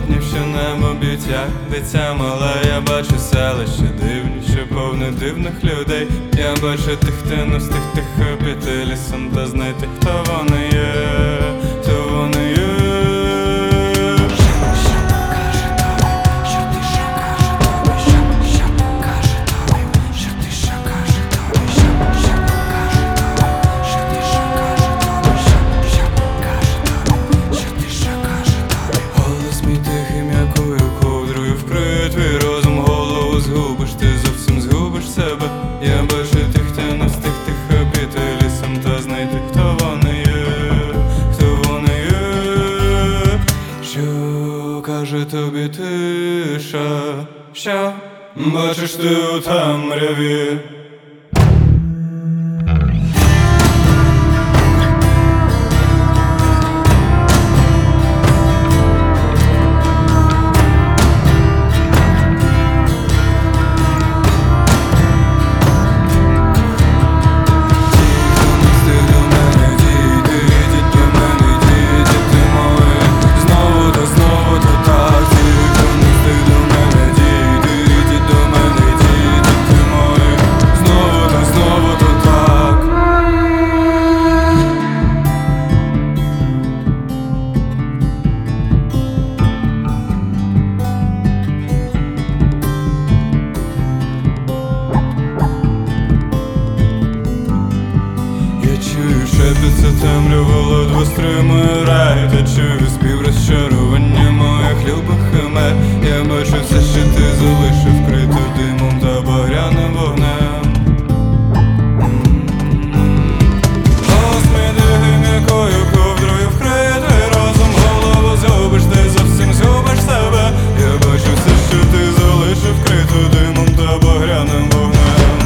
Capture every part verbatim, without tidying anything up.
підняв небо б'ють, як дитя мале. Я бачу селище дивні, що повне дивних людей. Я бачу тих, хто не встиг тихо піти лісом та знайти, хто вони є, хто вони є. Я бачу тих, хто не встиг тихо піти лісом та знайти, хто вони є, хто вони є. Що каже тобі тиша, що бачиш ти у темряві? Шепиться темрява, ледве стримує рай. Та чую спів розчарування моїх любих химер. Я бачу все, що ти залишив, вкрито димом та багряним вогнем. Голос мій дихає м'якою ковдрою, вкритий розум. Голову згубиш, ти зовсім згубиш себе. Я бачу все, що ти залишив, вкрито димом та багряним вогнем.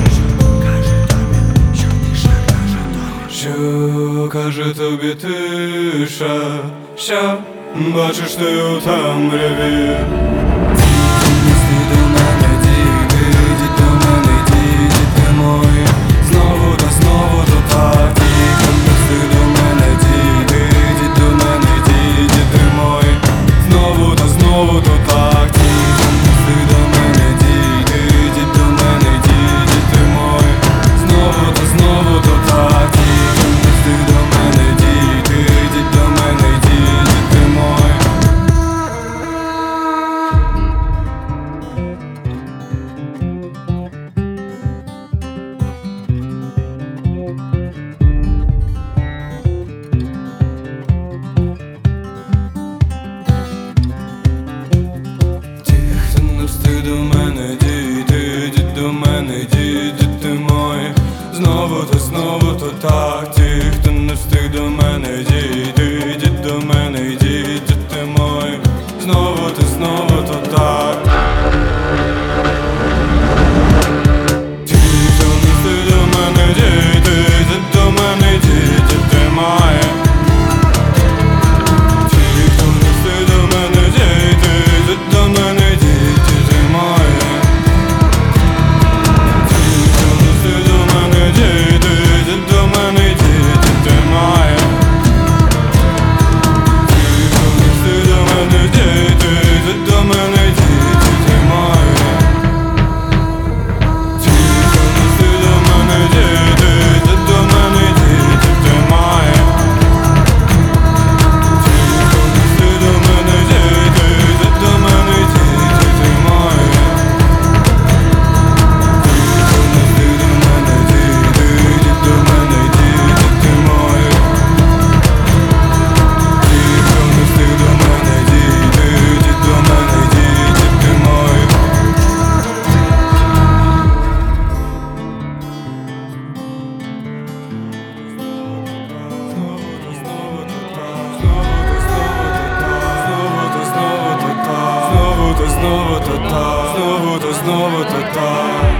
Що каже тобі тиша, що бачиш ти у темряві? Діти до мене, діти, діти до мене, діти, діти мої. Знову та знову то так, тільки пусти до мене, діти, діти до мене, діти, діти мої. Знову та знову то так, тільки пусти до мене, діти, діти до мене, діти, діти мої. Знову та знову то так. Ти до мене, діти, йдіть до мене, діти, діти мої. Ті, хто не встиг до мене, діти, йдіть до мене, діти, діти мої. Знову та знову то так. Ті, хто не встиг до мене, дійди, йдіть до мене, йдіть, діти мої. Знову та знову то так. Ті, хто не встиг до мене, дійди, йдіть до мене, йдіть, діти мої. Ті, хто не встиг до мене, дійди, йдіть до мене, йдіть, діти мої. Ті, хто не встиг до мене, дійди, йдіть до мене, йдіть, діти мої. Ті, хто не встиг до мене, дійди, йдіть до мене, йдіть, діти мої. Ті, хто не встиг до мене, дійди, йдіть до мене, йдіть, діти мої. Ті, хто не встиг до мене, дійди, йдіть до мене, йдіть, діти мої. Ті, хто не встиг до мене, дійди, йдіть до мене, йдіть, діти мої. Ті, хто не встиг до мене, дійди, йдіть до мене, йдіть, діти мої. Знову та знову та так, знову та знову та так, знову та знову та так.